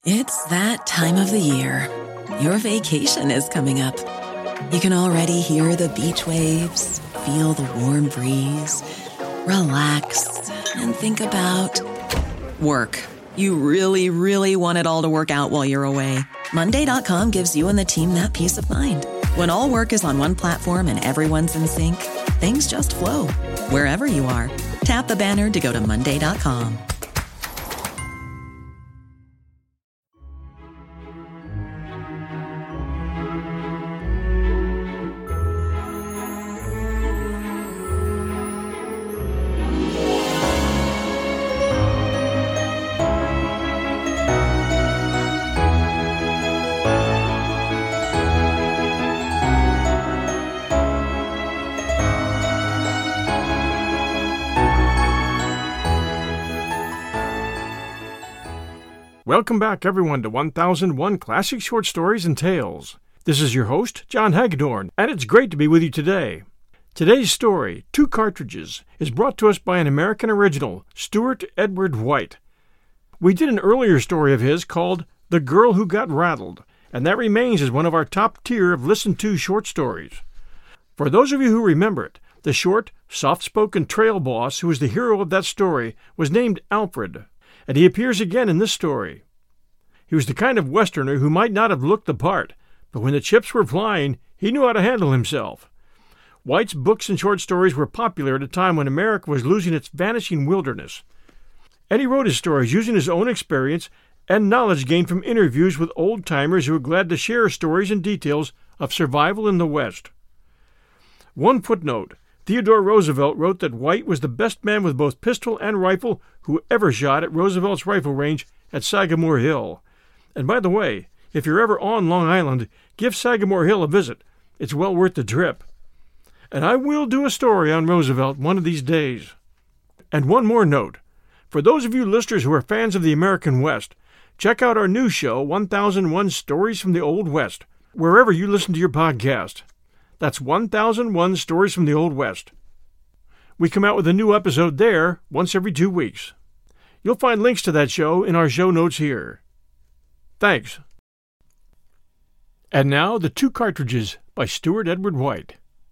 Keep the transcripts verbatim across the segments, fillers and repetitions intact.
It's that time of the year. Your vacation is coming up. You can already hear the beach waves, feel the warm breeze, relax, and think about work. You really, really want it all to work out while you're away. Monday dot com gives you and the team that peace of mind. When all work is on one platform and everyone's in sync, things just flow. Wherever you are, tap the banner to go to Monday dot com. Welcome back, everyone, to one thousand one Classic Short Stories and Tales. This is your host, John Hagedorn, and it's great to be with you today. Today's story, Two Cartridges, is brought to us by an American original, Stuart Edward White. We did an earlier story of his called The Girl Who Got Rattled, and that remains as one of our top tier of listened-to short stories. For those of you who remember it, the short, soft-spoken trail boss who was the hero of that story was named Alfred, and he appears again in this story. He was the kind of Westerner who might not have looked the part, but when the chips were flying, he knew how to handle himself. White's books and short stories were popular at a time when America was losing its vanishing wilderness. And he wrote his stories using his own experience and knowledge gained from interviews with old-timers who were glad to share stories and details of survival in the West. One footnote, Theodore Roosevelt wrote that White was the best man with both pistol and rifle who ever shot at Roosevelt's rifle range at Sagamore Hill. And by the way, if you're ever on Long Island, give Sagamore Hill a visit. It's well worth the trip. And I will do a story on Roosevelt one of these days. And one more note. For those of you listeners who are fans of the American West, check out our new show, one thousand one Stories from the Old West, wherever you listen to your podcast. That's one thousand one Stories from the Old West. We come out with a new episode there once every two weeks. You'll find links to that show in our show notes here. Thanks. And now, The Two Cartridges by Stuart Edward White.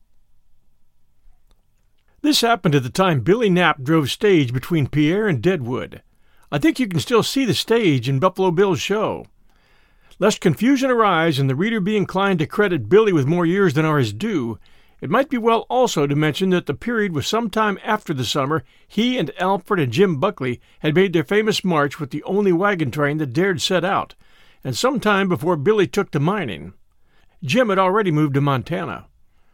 This happened at the time Billy Knapp drove stage between Pierre and Deadwood. I think you can still see the stage in Buffalo Bill's show. Lest confusion arise and the reader be inclined to credit Billy with more years than are his due, it might be well also to mention that the period was some time after the summer he and Alfred and Jim Buckley had made their famous march with the only wagon train that dared set out, and some time before Billy took to mining. Jim had already moved to Montana.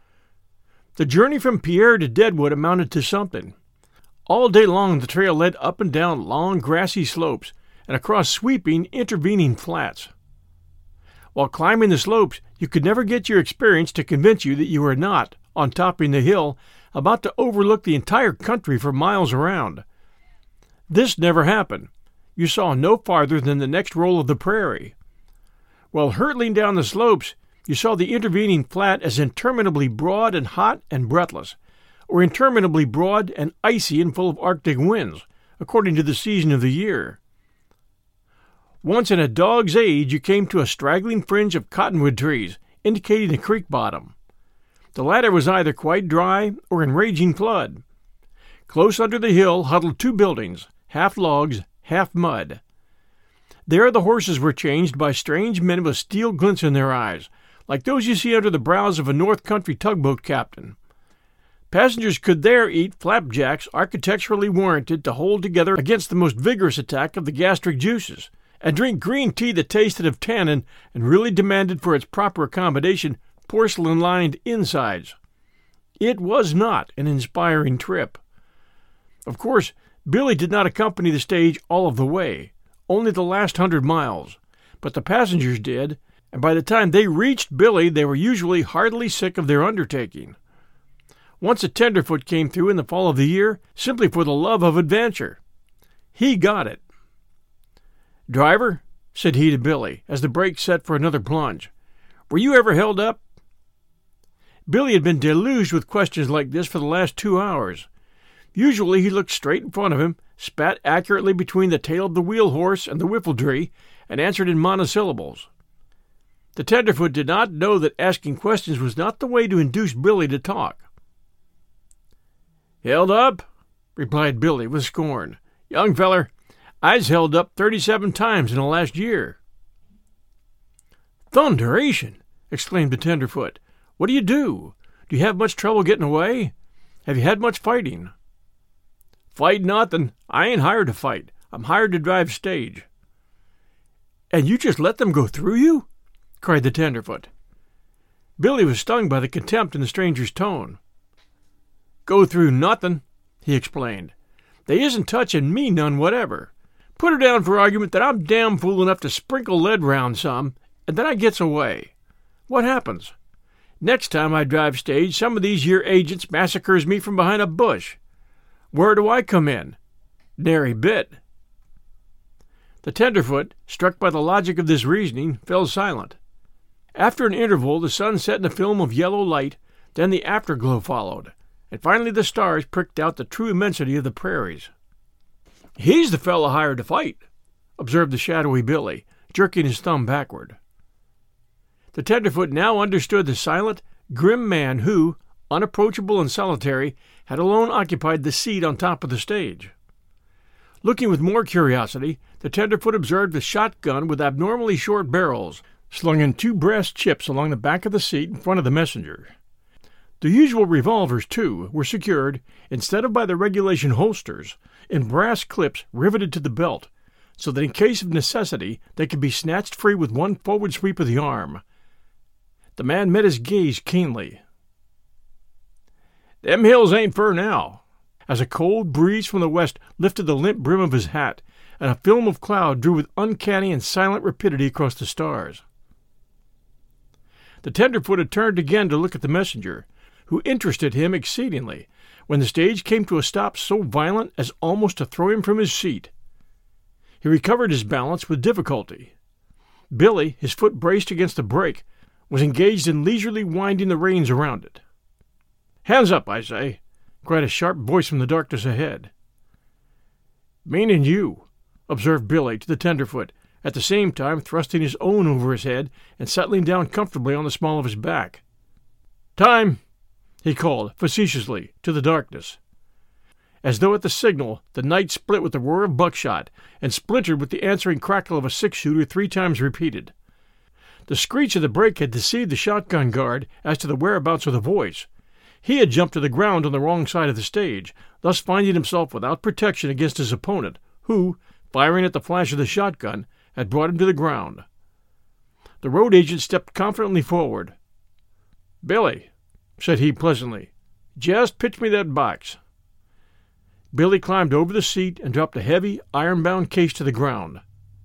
The journey from Pierre to Deadwood amounted to something. All day long the trail led up and down long grassy slopes and across sweeping, intervening flats. While climbing the slopes, you could never get your experience to convince you that you were not, on topping the hill, about to overlook the entire country for miles around. This never happened. You saw no farther than the next roll of the prairie. While hurtling down the slopes, you saw the intervening flat as interminably broad and hot and breathless, or interminably broad and icy and full of Arctic winds, according to the season of the year. Once in a dog's age you came to a straggling fringe of cottonwood trees, indicating a creek bottom. The latter was either quite dry or in raging flood. Close under the hill huddled two buildings, half logs, half mud. There the horses were changed by strange men with steel glints in their eyes, like those you see under the brows of a North Country tugboat captain. Passengers could there eat flapjacks architecturally warranted to hold together against the most vigorous attack of the gastric juices, and drink green tea that tasted of tannin and really demanded for its proper accommodation porcelain-lined insides. It was not an inspiring trip. Of course, Billy did not accompany the stage all of the way, only the last hundred miles, but the passengers did, and by the time they reached Billy they were usually heartily sick of their undertaking. Once a tenderfoot came through in the fall of the year, simply for the love of adventure. He got it. "Driver," said he to Billy, as the brake set for another plunge, "were you ever held up?" Billy had been deluged with questions like this for the last two hours. Usually he looked straight in front of him, spat accurately between the tail of the wheel horse and the whiffletree, and answered in monosyllables. The tenderfoot did not know that asking questions was not the way to induce Billy to talk. "Held up?" replied Billy with scorn. "Young feller, I's held up thirty-seven times in the last year." "Thunderation!" exclaimed the tenderfoot. "What do you do? Do you have much trouble getting away? Have you had much fighting?" "Fight nothing. I ain't hired to fight. I'm hired to drive stage." "And you just let them go through you?" cried the tenderfoot. Billy was stung by the contempt in the stranger's tone. "Go through nothing," he explained. "They isn't touching me none whatever. Put her down for argument that I'm damn fool enough to sprinkle lead round some, and then I gets away. What happens? Next time I drive stage, some of these year agents massacres me from behind a bush. Where do I come in? Nary bit." The tenderfoot, struck by the logic of this reasoning, fell silent. After an interval, the sun set in a film of yellow light, then the afterglow followed, and finally the stars pricked out the true immensity of the prairies. "He's the fellow hired to fight," observed the shadowy Billy, jerking his thumb backward. The tenderfoot now understood the silent, grim man who, unapproachable and solitary, had alone occupied the seat on top of the stage. Looking with more curiosity, the tenderfoot observed a shotgun with abnormally short barrels, slung in two brass chips along the back of the seat in front of the messenger. The usual revolvers, too, were secured, instead of by the regulation holsters, in brass clips riveted to the belt, so that in case of necessity they could be snatched free with one forward sweep of the arm. The man met his gaze keenly. "Them hills ain't fur now," as a cold breeze from the west lifted the limp brim of his hat, and a film of cloud drew with uncanny and silent rapidity across the stars. The tenderfoot had turned again to look at the messenger, who interested him exceedingly, when the stage came to a stop so violent as almost to throw him from his seat. He recovered his balance with difficulty. Billy, his foot braced against the brake, was engaged in leisurely winding the reins around it. "Hands up, I say!" cried a sharp voice from the darkness ahead. "Meaning you," observed Billy to the tenderfoot, at the same time thrusting his own over his head and settling down comfortably on the small of his back. "Time!" he called facetiously to the darkness. As though at the signal, the night split with the roar of buckshot and splintered with the answering crackle of a six-shooter three times repeated. The screech of the brake had deceived the shotgun guard as to the whereabouts of the voice. He had jumped to the ground on the wrong side of the stage, thus finding himself without protection against his opponent, who, firing at the flash of the shotgun, had brought him to the ground. The road agent stepped confidently forward. "Billy," said he pleasantly, "just pitch me that box." Billy climbed over the seat and dropped a heavy, iron-bound case to the ground.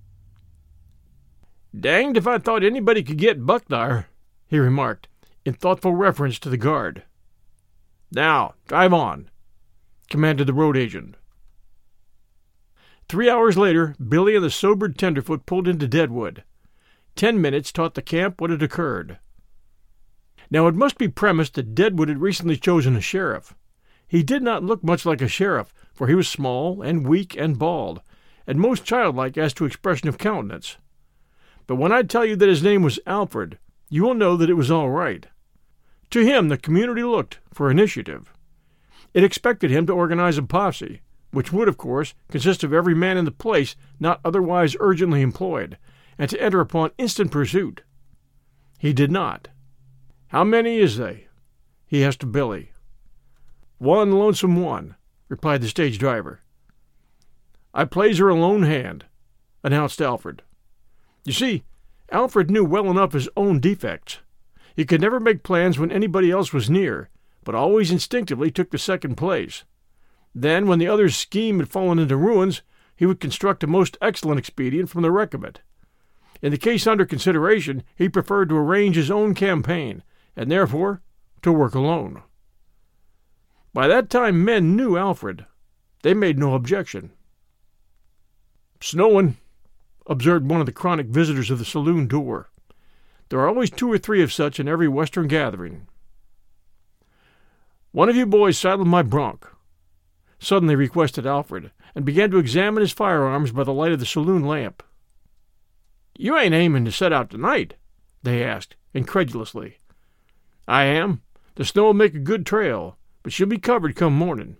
"Danged if I thought anybody could get Buck thar," he remarked, in thoughtful reference to the guard. "Now, drive on," commanded the road agent. Three hours later, Billy and the sobered tenderfoot pulled into Deadwood. Ten minutes taught the camp what had occurred. Now it must be premised that Deadwood had recently chosen a sheriff. He did not look much like a sheriff, for he was small and weak and bald, and most childlike as to expression of countenance. But when I tell you that his name was Alfred, you will know that it was all right. To him the community looked for initiative. It expected him to organize a posse, which would, of course, consist of every man in the place not otherwise urgently employed, and to enter upon instant pursuit. He did not. "How many is they?" he asked of Billy. "One lonesome one," replied the stage driver. "I plays her a lone hand," announced Alfred. You see, Alfred knew well enough his own defects. He could never make plans when anybody else was near, but always instinctively took the second place. Then, when the other's scheme had fallen into ruins, he would construct a most excellent expedient from the wreck of it. In the case under consideration, he preferred to arrange his own campaign, and therefore to work alone. By that time men knew Alfred. They made no objection. "Snowing," observed one of the chronic visitors of the saloon door. There are always two or three of such in every Western gathering. "One of you boys saddle my bronc," suddenly requested Alfred, and began to examine his firearms by the light of the saloon lamp. "You ain't aiming to set out tonight?" they asked, incredulously. "I am. The snow will make a good trail, but she'll be covered come morning."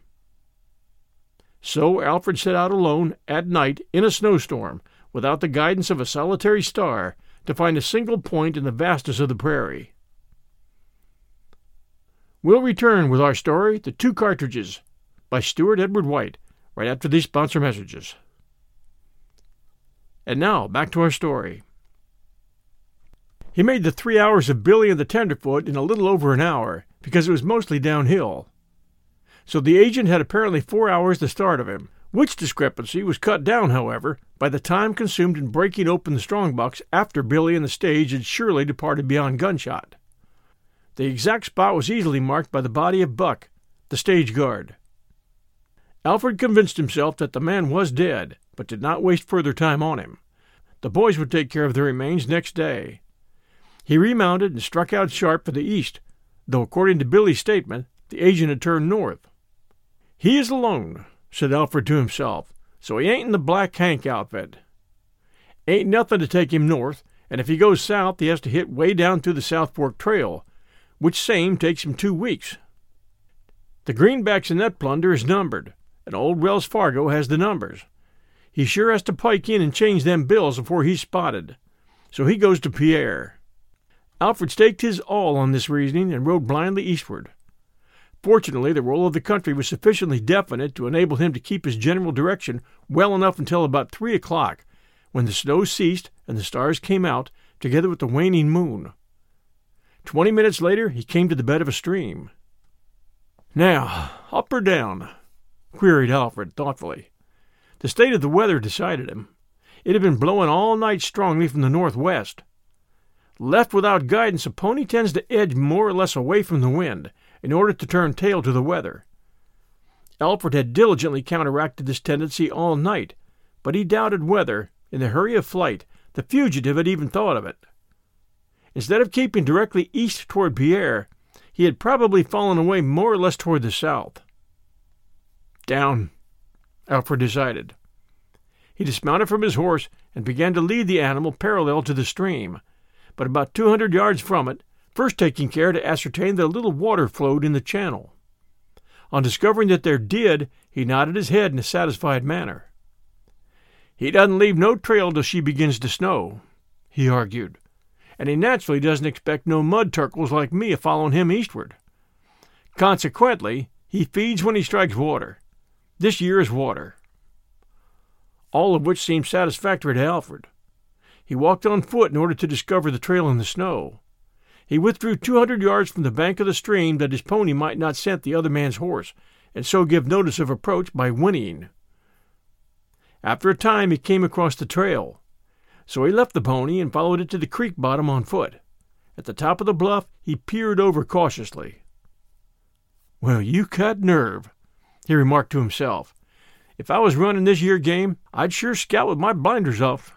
So Alfred set out alone at night in a snowstorm, without the guidance of a solitary star, to find a single point in the vastness of the prairie. We'll return with our story, The Two Cartridges, by Stuart Edward White, right after these sponsor messages. And now, back to our story. He made the three hours of Billy and the Tenderfoot in a little over an hour, because it was mostly downhill. So the agent had apparently four hours the start of him, which discrepancy was cut down, however, by the time consumed in breaking open the strongbox after Billy and the stage had surely departed beyond gunshot. The exact spot was easily marked by the body of Buck, the stage guard. Alfred convinced himself that the man was dead, but did not waste further time on him. The boys would take care of the remains next day. He remounted and struck out sharp for the east, though according to Billy's statement, the agent had turned north. "He is alone," said Alfred to himself, "so he ain't in the Black Hank outfit. Ain't nothing to take him north, and if he goes south he has to hit way down through the South Fork Trail, which same takes him two weeks. The greenbacks in that plunder is numbered, and old Wells Fargo has the numbers. He sure has to pike in and change them bills before he's spotted, so he goes to Pierre." Alfred staked his all on this reasoning and rode blindly eastward. Fortunately, the roll of the country was sufficiently definite to enable him to keep his general direction well enough until about three o'clock, when the snow ceased and the stars came out, together with the waning moon. Twenty minutes later he came to the bed of a stream. "Now, up or down?" queried Alfred thoughtfully. The state of the weather decided him. It had been blowing all night strongly from the northwest. Left without guidance, a pony tends to edge more or less away from the wind, in order to turn tail to the weather. Alfred had diligently counteracted this tendency all night, but he doubted whether, in the hurry of flight, the fugitive had even thought of it. Instead of keeping directly east toward Pierre, he had probably fallen away more or less toward the south. "Down," Alfred decided. He dismounted from his horse and began to lead the animal parallel to the stream, but about two hundred yards from it, first taking care to ascertain that a little water flowed in the channel. On discovering that there did, he nodded his head in a satisfied manner. "He doesn't leave no trail till she begins to snow," he argued, "and he naturally doesn't expect no mud turkles like me a following him eastward. Consequently, he feeds when he strikes water. This year is water." All of which seemed satisfactory to Alfred. He walked on foot in order to discover the trail in the snow. He withdrew two hundred yards from the bank of the stream that his pony might not scent the other man's horse, and so give notice of approach by whinnying. After a time he came across the trail, so he left the pony and followed it to the creek bottom on foot. At the top of the bluff he peered over cautiously. "Well, you cut nerve," he remarked to himself. "If I was running this year game, I'd sure scout with my blinders off."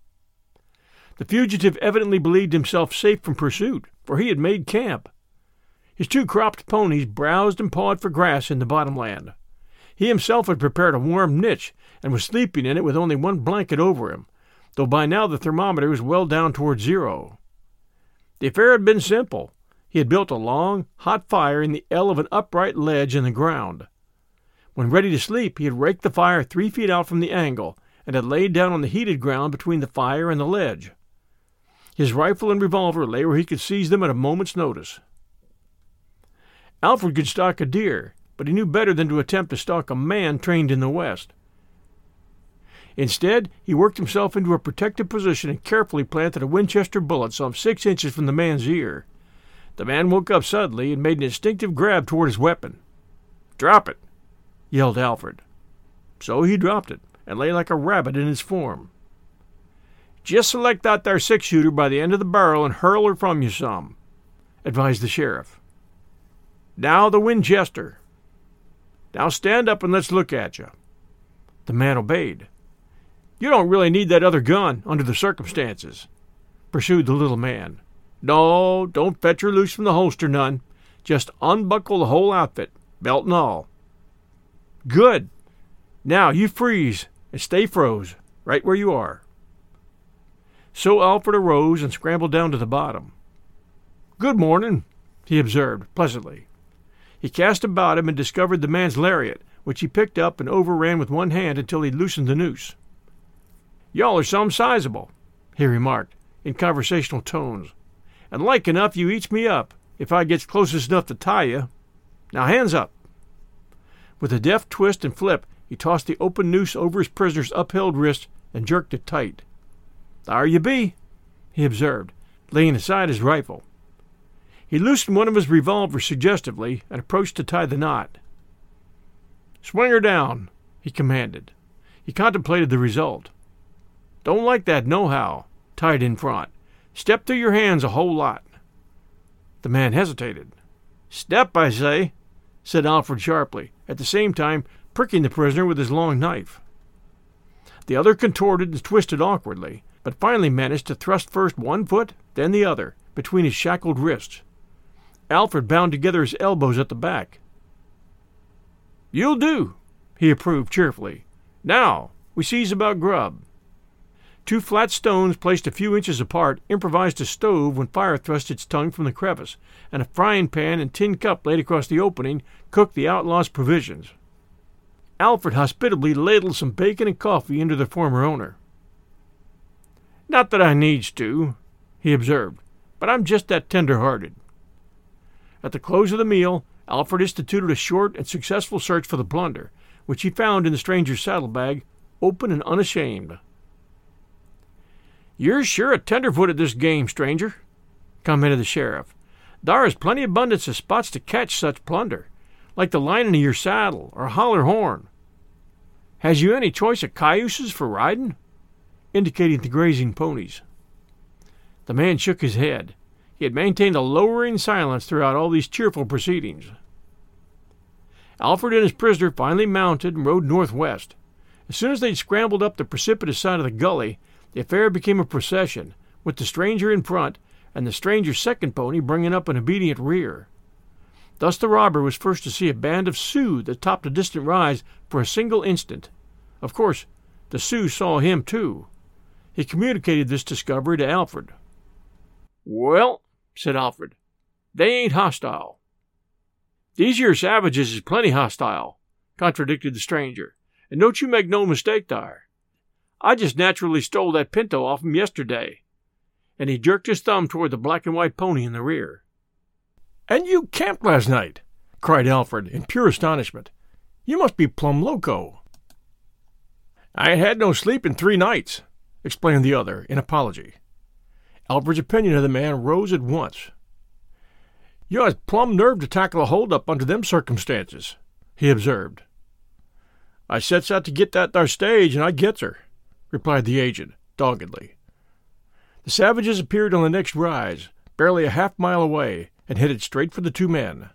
The fugitive evidently believed himself safe from pursuit, for he had made camp. His two cropped ponies browsed and pawed for grass in the bottomland. He himself had prepared a warm niche and was sleeping in it with only one blanket over him, though by now the thermometer was well down toward zero. The affair had been simple. He had built a long, hot fire in the L of an upright ledge in the ground. When ready to sleep, he had raked the fire three feet out from the angle and had laid down on the heated ground between the fire and the ledge. His rifle and revolver lay where he could seize them at a moment's notice. Alfred could stalk a deer, but he knew better than to attempt to stalk a man trained in the West. Instead, he worked himself into a protective position and carefully planted a Winchester bullet some six inches from the man's ear. The man woke up suddenly and made an instinctive grab toward his weapon. "Drop it!" yelled Alfred. So he dropped it, and lay like a rabbit in his form. "Just select that there six-shooter by the end of the barrel and hurl her from you some," advised the sheriff. "Now the Winchester. Now stand up and let's look at you." The man obeyed. "You don't really need that other gun under the circumstances," pursued the little man. "No, don't fetch her loose from the holster none. Just unbuckle the whole outfit, belt and all." "Good. Now you freeze and stay froze, right where you are." So Alfred arose and scrambled down to the bottom. "Good morning," he observed, pleasantly. He cast about him and discovered the man's lariat, which he picked up and overran with one hand until he loosened the noose. "Y'all are some sizable," he remarked, in conversational tones, "and like enough you eats me up if I gets closest enough to tie you. Now hands up." With a deft twist and flip, he tossed the open noose over his prisoner's upheld wrist and jerked it tight. "Thar you be," he observed, laying aside his rifle. He loosened one of his revolvers suggestively and approached to tie the knot. "Swing her down," he commanded. He contemplated the result. "Don't like that nohow, tied in front. Step through your hands a whole lot." The man hesitated. "Step, I say," said Alfred sharply, at the same time pricking the prisoner with his long knife. The other contorted and twisted awkwardly, but finally managed to thrust first one foot, then the other, between his shackled wrists. Alfred bound together his elbows at the back. "You'll do," he approved cheerfully. "Now, we sees about grub." Two flat stones placed a few inches apart improvised a stove when fire thrust its tongue from the crevice, and a frying pan and tin cup laid across the opening cooked the outlaw's provisions. Alfred hospitably ladled some bacon and coffee into their former owner. "Not that I needs to," he observed, "but I'm just that tender-hearted." At the close of the meal, Alfred instituted a short and successful search for the plunder, which he found in the stranger's saddlebag, open and unashamed. "You're sure a tenderfoot at this game, stranger," commented the sheriff. "Thar is plenty abundance of spots to catch such plunder, like the lining of your saddle or holler horn. Has you any choice of cayuses for riding?" indicating the grazing ponies. The man shook his head. He had maintained a lowering silence throughout all these cheerful proceedings. Alfred and his prisoner finally mounted and rode northwest. As soon as they had scrambled up the precipitous side of the gully, the affair became a procession, with the stranger in front and the stranger's second pony bringing up an obedient rear. Thus the robber was first to see a band of Sioux that topped a distant rise for a single instant. Of course, the Sioux saw him too. He communicated this discovery to Alfred. "Well," said Alfred, "they ain't hostile." "These here savages is plenty hostile," contradicted the stranger, "and don't you make no mistake thar. I just naturally stole that pinto off 'em yesterday," and he jerked his thumb toward the black and white pony in the rear. "And you camped last night?" cried Alfred in pure astonishment. "You must be plumb loco." "I ain't had no sleep in three nights," explained the other in apology. Alfred's opinion of the man rose at once. "You has plumb nerve to tackle a hold-up under them circumstances," he observed. "I sets out to get that thar stage, and I gets her," replied the agent, doggedly. The savages appeared on the next rise, barely a half mile away, and headed straight for the two men.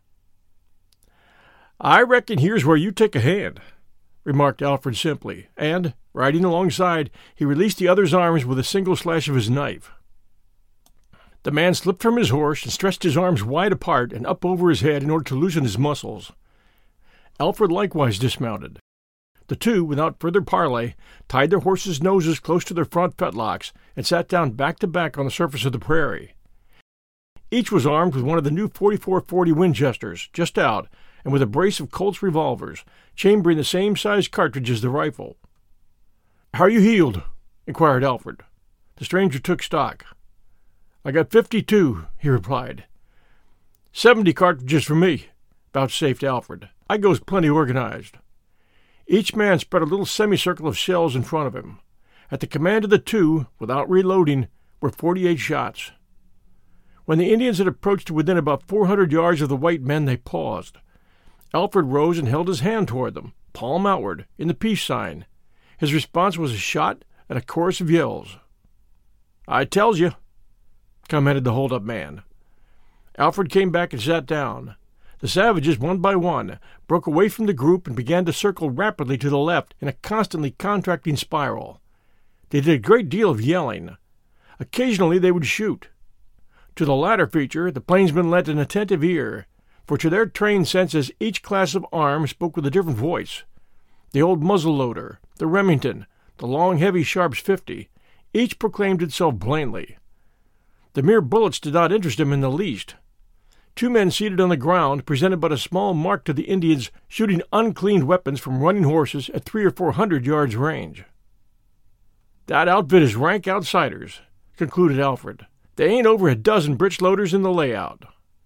"I reckon here's where you take a hand," remarked Alfred simply, and, riding alongside, he released the other's arms with a single slash of his knife. The man slipped from his horse and stretched his arms wide apart and up over his head in order to loosen his muscles. Alfred likewise dismounted. The two, without further parley, tied their horses' noses close to their front fetlocks and sat down back to back on the surface of the prairie. Each was armed with one of the new forty-four forty Winchesters, just out, and with a brace of Colt's revolvers, chambering the same size cartridge as the rifle. "How are you heeled?" inquired Alfred. The stranger took stock. "I got fifty-two," he replied. Seventy cartridges for me," vouchsafed Alfred. "I goes plenty organized." Each man spread a little semicircle of shells in front of him. At the command of the two, without reloading, were forty-eight shots. When the Indians had approached to within about four hundred yards of the white men, they paused. Alfred rose and held his hand toward them, palm outward, in the peace sign. His response was a shot and a chorus of yells. "I tells you," commented the hold-up man. Alfred came back and sat down. The savages, one by one, broke away from the group and began to circle rapidly to the left in a constantly contracting spiral. They did a great deal of yelling. Occasionally they would shoot. To the latter feature the plainsmen lent an attentive ear, for to their trained senses each class of arm spoke with a different voice. The old muzzle-loader, the Remington, the long, heavy Sharps fifty, Each proclaimed itself plainly. The mere bullets did not interest him in the least. Two men seated on the ground presented but a small mark to the Indians shooting uncleaned weapons from running horses at three or four hundred yards range. "That outfit is rank outsiders," concluded Alfred. "They ain't over a dozen breechloaders in the layout."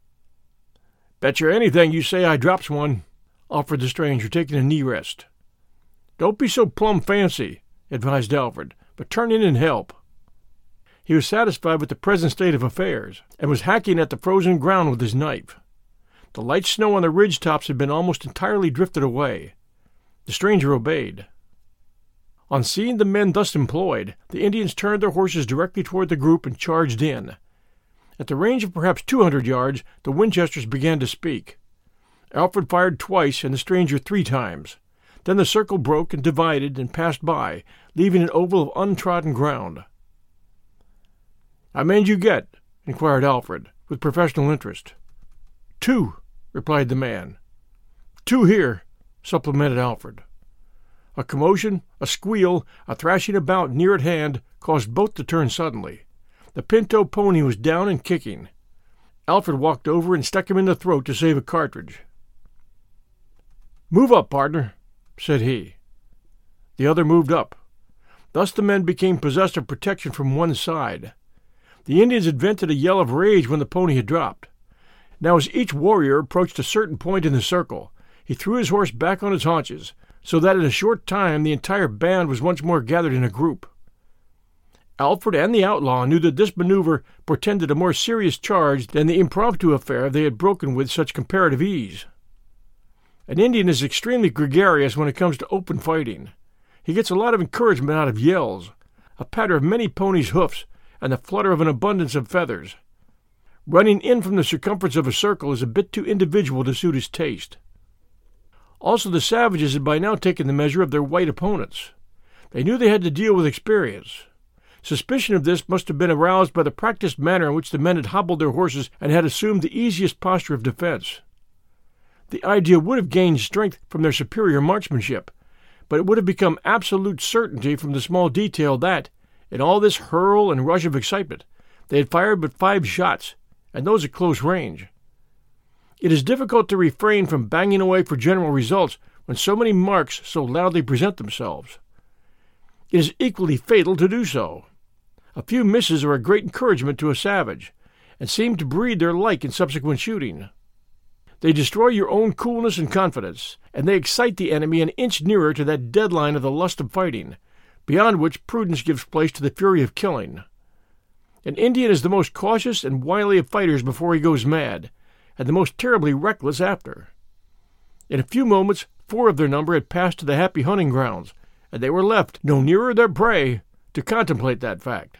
"Bet you anything you say I drops one," offered the stranger, taking a knee rest. "Don't be so plumb fancy," advised Alfred, "but turn in and help." He was satisfied with the present state of affairs, and was hacking at the frozen ground with his knife. The light snow on the ridge tops had been almost entirely drifted away. The stranger obeyed. On seeing the men thus employed, the Indians turned their horses directly toward the group and charged in. At the range of perhaps two hundred yards, the Winchesters began to speak. Alfred fired twice and the stranger three times. Then the circle broke and divided and passed by, leaving an oval of untrodden ground. "How many did you get?" inquired Alfred, with professional interest. "Two," replied the man. "Two here," supplemented Alfred. A commotion, a squeal, a thrashing about near at hand caused both to turn suddenly. The pinto pony was down and kicking. Alfred walked over and stuck him in the throat to save a cartridge. "Move up, partner," said he. The other moved up. Thus the men became possessed of protection from one side. The Indians had vented a yell of rage when the pony had dropped. Now as each warrior approached a certain point in the circle, he threw his horse back on his haunches, so that in a short time the entire band was once more gathered in a group. Alfred and the outlaw knew that this maneuver portended a more serious charge than the impromptu affair they had broken with such comparative ease. An Indian is extremely gregarious when it comes to open fighting. He gets a lot of encouragement out of yells, a patter of many ponies' hoofs, and the flutter of an abundance of feathers. Running in from the circumference of a circle is a bit too individual to suit his taste. Also, the savages had by now taken the measure of their white opponents. They knew they had to deal with experience. Suspicion of this must have been aroused by the practiced manner in which the men had hobbled their horses and had assumed the easiest posture of defense. The idea would have gained strength from their superior marksmanship, but it would have become absolute certainty from the small detail that, in all this hurl and rush of excitement, they had fired but five shots, and those at close range. It is difficult to refrain from banging away for general results when so many marks so loudly present themselves. It is equally fatal to do so. A few misses are a great encouragement to a savage, and seem to breed their like in subsequent shooting. They destroy your own coolness and confidence, and they excite the enemy an inch nearer to that deadline of the lust of fighting, beyond which prudence gives place to the fury of killing. An Indian is the most cautious and wily of fighters before he goes mad, and the most terribly reckless after. In a few moments, four of their number had passed to the happy hunting grounds, and they were left no nearer their prey to contemplate that fact.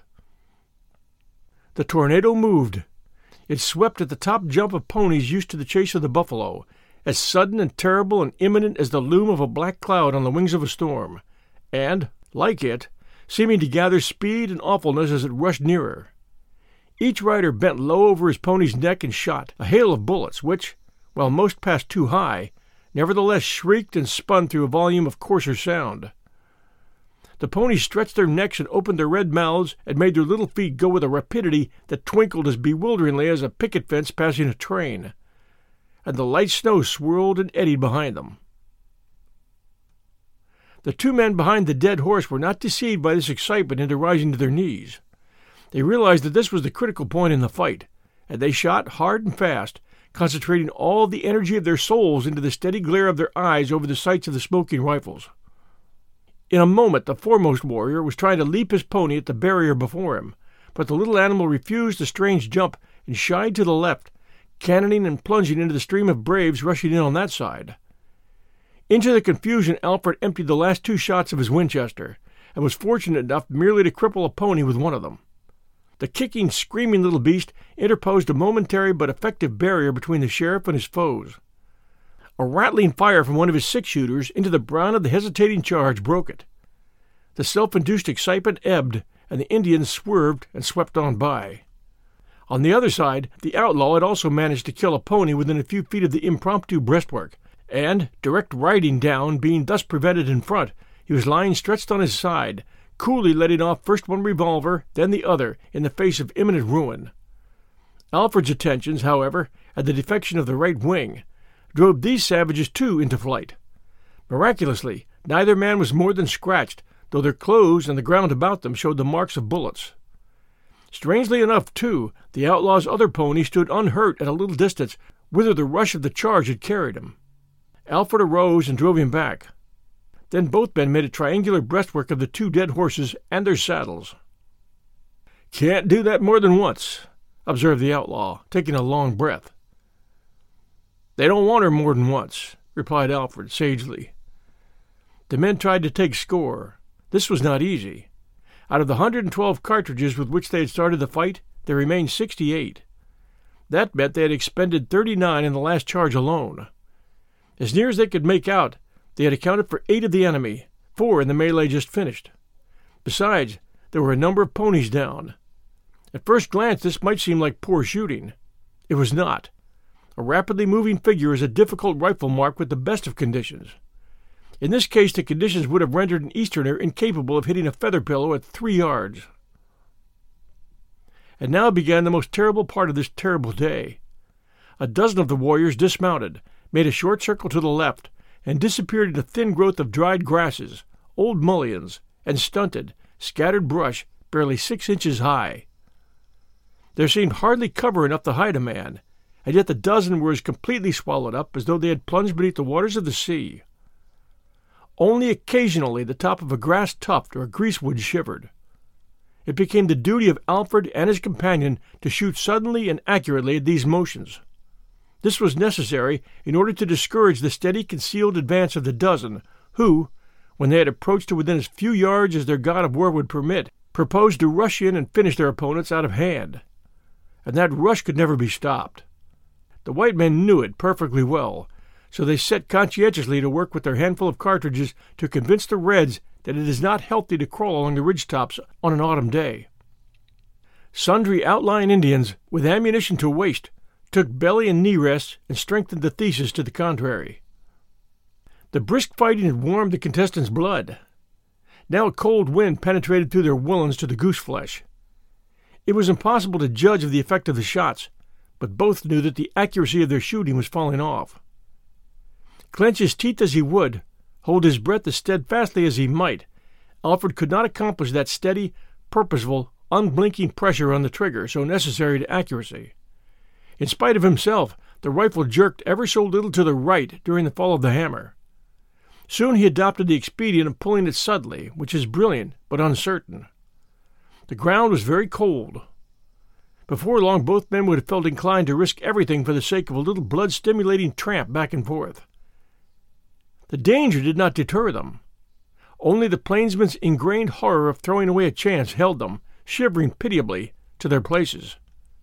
The tornado moved. It swept at the top jump of ponies used to the chase of the buffalo, as sudden and terrible and imminent as the loom of a black cloud on the wings of a storm, and, like it, seeming to gather speed and awfulness as it rushed nearer. Each rider bent low over his pony's neck and shot a hail of bullets which, while most passed too high, nevertheless shrieked and spun through a volume of coarser sound. The ponies stretched their necks and opened their red mouths and made their little feet go with a rapidity that twinkled as bewilderingly as a picket fence passing a train, and the light snow swirled and eddied behind them. The two men behind the dead horse were not deceived by this excitement into rising to their knees. They realized that this was the critical point in the fight, and they shot hard and fast, concentrating all the energy of their souls into the steady glare of their eyes over the sights of the smoking rifles. In a moment the foremost warrior was trying to leap his pony at the barrier before him, but the little animal refused the strange jump and shied to the left, cannoning and plunging into the stream of braves rushing in on that side. Into the confusion Alfred emptied the last two shots of his Winchester, and was fortunate enough merely to cripple a pony with one of them. The kicking, screaming little beast interposed a momentary but effective barrier between the sheriff and his foes. A rattling fire from one of his six-shooters into the brown of the hesitating charge broke it. The self-induced excitement ebbed, and the Indians swerved and swept on by. On the other side, the outlaw had also managed to kill a pony within a few feet of the impromptu breastwork, and, direct riding down being thus prevented in front, he was lying stretched on his side, coolly letting off first one revolver, then the other, in the face of imminent ruin. Alfred's attentions, however, at the defection of the right wing, drove these savages too into flight. Miraculously, neither man was more than scratched, though their clothes and the ground about them showed the marks of bullets. Strangely enough, too, the outlaw's other pony stood unhurt at a little distance, whither the rush of the charge had carried him. Alfred arose and drove him back. Then both men made a triangular breastwork of the two dead horses and their saddles. "Can't do that more than once," observed the outlaw, taking a long breath. "They don't want her more than once," replied Alfred sagely. The men tried to take score. This was not easy. Out of the hundred and twelve cartridges with which they had started the fight, there remained sixty-eight. That meant they had expended thirty-nine in the last charge alone. As near as they could make out, they had accounted for eight of the enemy, four in the melee just finished. Besides, there were a number of ponies down. At first glance, this might seem like poor shooting. It was not. A rapidly moving figure is a difficult rifle mark with the best of conditions. In this case, the conditions would have rendered an Easterner incapable of hitting a feather pillow at three yards. And now began the most terrible part of this terrible day. A dozen of the warriors dismounted, made a short circle to the left, and disappeared in a thin growth of dried grasses, old mullions, and stunted, scattered brush barely six inches high. There seemed hardly cover enough to hide a man, and yet the dozen were as completely swallowed up as though they had plunged beneath the waters of the sea. Only occasionally the top of a grass tuft or a greasewood shivered. It became the duty of Alfred and his companion to shoot suddenly and accurately at these motions. This was necessary in order to discourage the steady concealed advance of the dozen, who, when they had approached to within as few yards as their god of war would permit, proposed to rush in and finish their opponents out of hand. And that rush could never be stopped. The white men knew it perfectly well, so they set conscientiously to work with their handful of cartridges to convince the Reds that it is not healthy to crawl along the ridge-tops on an autumn day. Sundry outlying Indians, with ammunition to waste, took belly and knee rests and strengthened the thesis to the contrary. The brisk fighting had warmed the contestants' blood. Now a cold wind penetrated through their woolens to the goose-flesh. It was impossible to judge of the effect of the shots, but both knew that the accuracy of their shooting was falling off. Clench his teeth as he would, hold his breath as steadfastly as he might, Alfred could not accomplish that steady, purposeful, unblinking pressure on the trigger so necessary to accuracy. In spite of himself, the rifle jerked ever so little to the right during the fall of the hammer. Soon he adopted the expedient of pulling it suddenly, which is brilliant but uncertain. The ground was very cold. Before long both men would have felt inclined to risk everything for the sake of a little blood-stimulating tramp back and forth. The danger did not deter them. Only the plainsman's ingrained horror of throwing away a chance held them, shivering pitiably, to their places.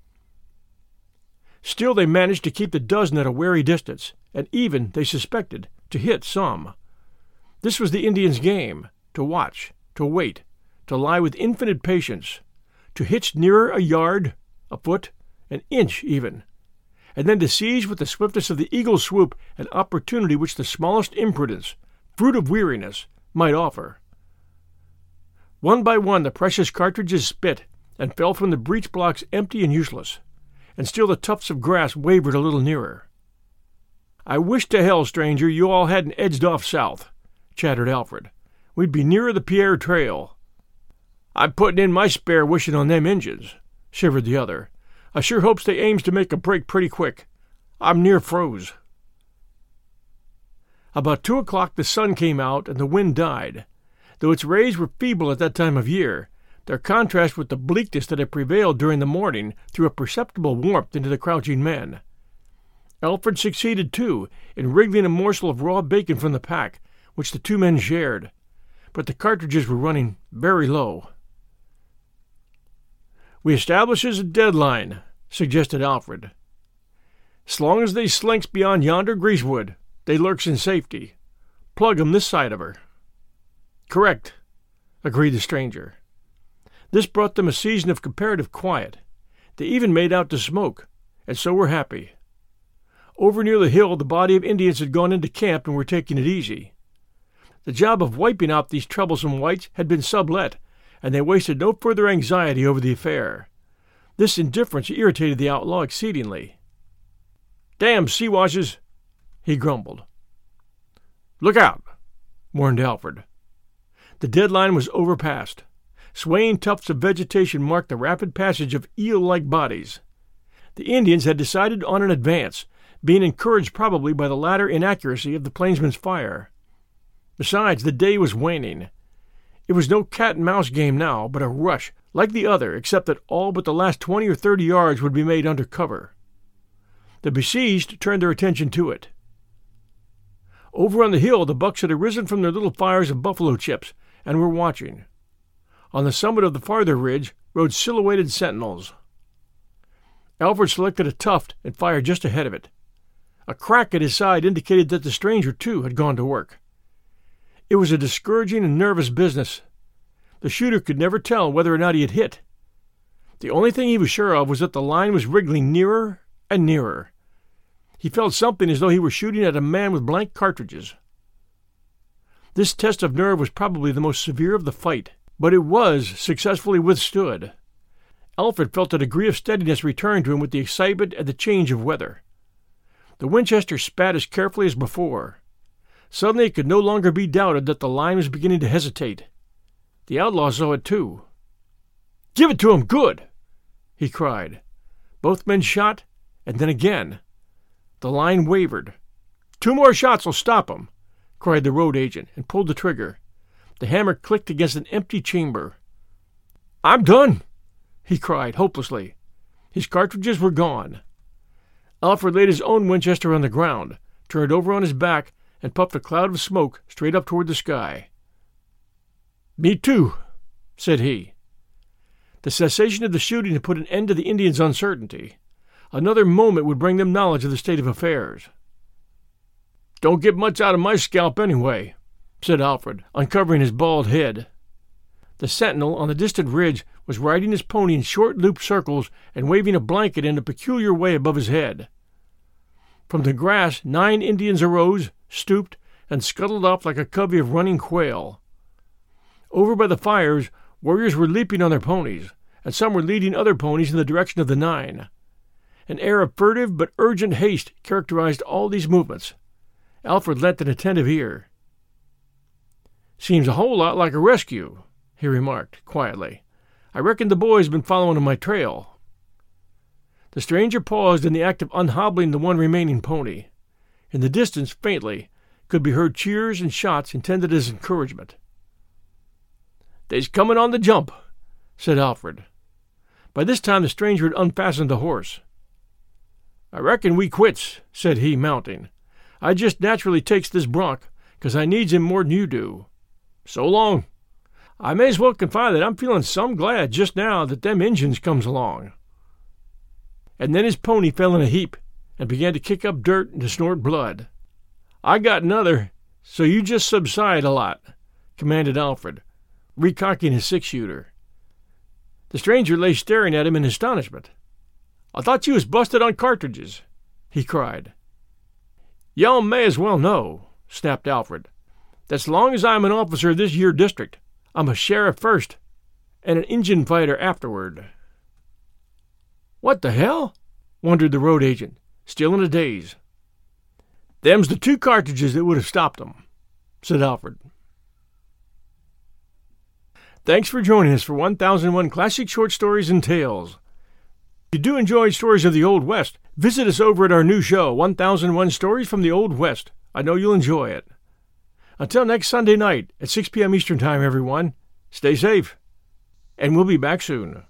Still they managed to keep the dozen at a wary distance, and even, they suspected, to hit some. This was the Indian's game, to watch, to wait, to lie with infinite patience, to hitch nearer a yard, a foot, an inch even, and then to seize with the swiftness of the eagle's swoop an opportunity which the smallest imprudence, fruit of weariness, might offer. One by one the precious cartridges spit and fell from the breech blocks empty and useless, and still the tufts of grass wavered a little nearer. "I wish to hell, stranger, you all hadn't edged off south," chattered Alfred. "We'd be nearer the Pierre trail." "I'm putting in my spare wishing on them Injuns," shivered the other. "I sure hopes they aims to make a break pretty quick. I'm near froze." About two o'clock the sun came out and the wind died. Though its rays were feeble at that time of year, their contrast with the bleakness that had prevailed during the morning threw a perceptible warmth into the crouching men. Alfred succeeded, too, in wriggling a morsel of raw bacon from the pack, which the two men shared, but the cartridges were running very low. "We establishes a deadline," suggested Alfred. "S long as they slinks beyond yonder greasewood, they lurks in safety. Plug 'em this side of her." "Correct," agreed the stranger. This brought them a season of comparative quiet. They even made out to smoke, and so were happy. Over near the hill the body of Indians had gone into camp and were taking it easy. The job of wiping out these troublesome whites had been sublet, and they wasted no further anxiety over the affair. This indifference irritated the outlaw exceedingly. "Damn Siwashes!" he grumbled. "Look out!" warned Alfred. The deadline was overpassed. Swaying tufts of vegetation marked the rapid passage of eel-like bodies. The Indians had decided on an advance, being encouraged probably by the latter inaccuracy of the plainsmen's fire. Besides, the day was waning. It was no cat-and-mouse game now, but a rush, like the other, except that all but the last twenty or thirty yards would be made under cover. The besieged turned their attention to it. Over on the hill the bucks had arisen from their little fires of buffalo chips, and were watching. On the summit of the farther ridge rode silhouetted sentinels. Alfred selected a tuft and fired just ahead of it. A crack at his side indicated that the stranger, too, had gone to work. It was a discouraging and nervous business. The shooter could never tell whether or not he had hit. The only thing he was sure of was that the line was wriggling nearer and nearer. He felt something as though he were shooting at a man with blank cartridges. This test of nerve was probably the most severe of the fight, but it was successfully withstood. Alfred felt a degree of steadiness return to him with the excitement and the change of weather. The Winchester spat as carefully as before. Suddenly it could no longer be doubted that the line was beginning to hesitate. The outlaw saw it too. "Give it to him, good!" he cried. Both men shot, and then again. The line wavered. "Two more shots will stop him," cried the road agent, and pulled the trigger. The hammer clicked against an empty chamber. "I'm done!" he cried hopelessly. His cartridges were gone. Alfred laid his own Winchester on the ground, turned over on his back, and puffed a cloud of smoke straight up toward the sky. "Me too," said he. The cessation of the shooting had put an end to the Indians' uncertainty. Another moment would bring them knowledge of the state of affairs. "Don't get much out of my scalp anyway," said Alfred, uncovering his bald head. The sentinel on the distant ridge was riding his pony in short-looped circles and waving a blanket in a peculiar way above his head. From the grass nine Indians arose, stooped, and scuttled off like a covey of running quail. Over by the fires, warriors were leaping on their ponies, and some were leading other ponies in the direction of the nine. An air of furtive but urgent haste characterized all these movements. Alfred lent an attentive ear. "Seems a whole lot like a rescue," he remarked quietly. "I reckon the boys been following on my trail." The stranger paused in the act of unhobbling the one remaining pony. In the distance, faintly, could be heard cheers and shots intended as encouragement. "They's comin' on the jump," said Alfred. By this time the stranger had unfastened the horse. "I reckon we quits," said he, mounting. "I just naturally takes this bronc, 'cause I needs him more'n you do. So long. I may as well confide that I'm feeling some glad just now that them Injuns comes along." And then his pony fell in a heap, and began to kick up dirt and to snort blood. "I got another, so you just subside a lot," commanded Alfred, recocking his six-shooter. The stranger lay staring at him in astonishment. "I thought you was busted on cartridges," he cried. "Y'all may as well know," snapped Alfred, "that so long as I'm an officer of this here district, I'm a sheriff first, and an Injun fighter afterward." "What the hell?" wondered the road agent, still in a daze. "Them's the two cartridges that would have stopped them," said Alfred. Thanks for joining us for one thousand one Classic Short Stories and Tales. If you do enjoy stories of the Old West, visit us over at our new show, one thousand one Stories from the Old West. I know you'll enjoy it. Until next Sunday night at six p.m. Eastern Time, everyone, stay safe, and we'll be back soon.